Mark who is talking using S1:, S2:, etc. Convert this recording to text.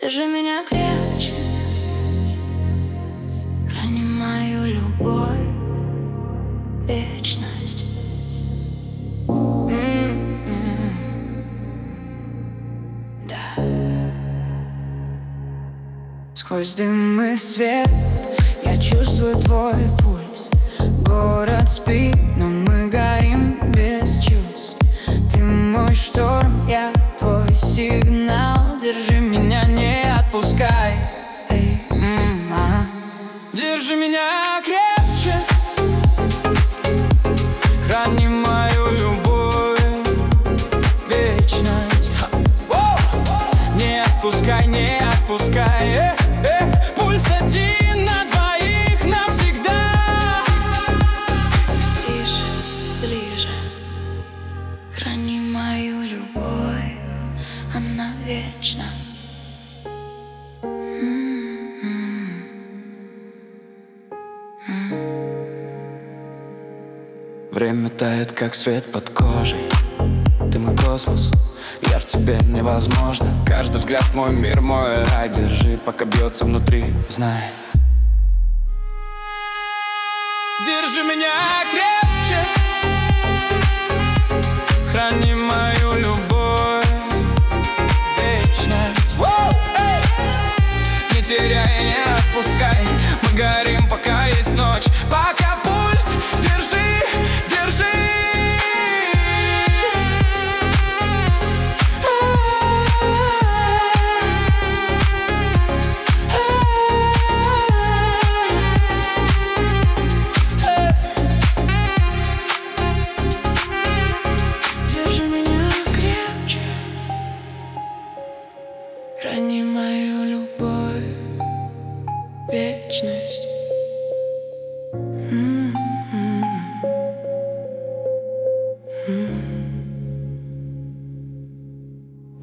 S1: Держи меня крепче, храни мою любовь, вечность. Да. Сквозь дым и свет я чувствую твой пульс. Город спит, но мы горим без чувств. Ты мой шторм, я твой сигнал. Держи меня, не отпускай. Эй, Держи меня крепче, храни мою любовь, вечность. Не отпускай, не отпускай. Пульс один на двоих навсегда. Тише, ближе, храни мою любовь, она вечна.
S2: Время тает, как свет под кожей. Ты мой космос, я в тебе невозможно. Каждый взгляд мой мир, мой рай. Держи, пока бьется внутри, знай. Держи меня крепче, храни мою любовь, вечность. Не теряй, не отпускай. Мы горим, пока есть ночь. Пока пульс, держи, держи.
S1: Держи меня крепче, храни мою любовь, вечность. Mm-hmm.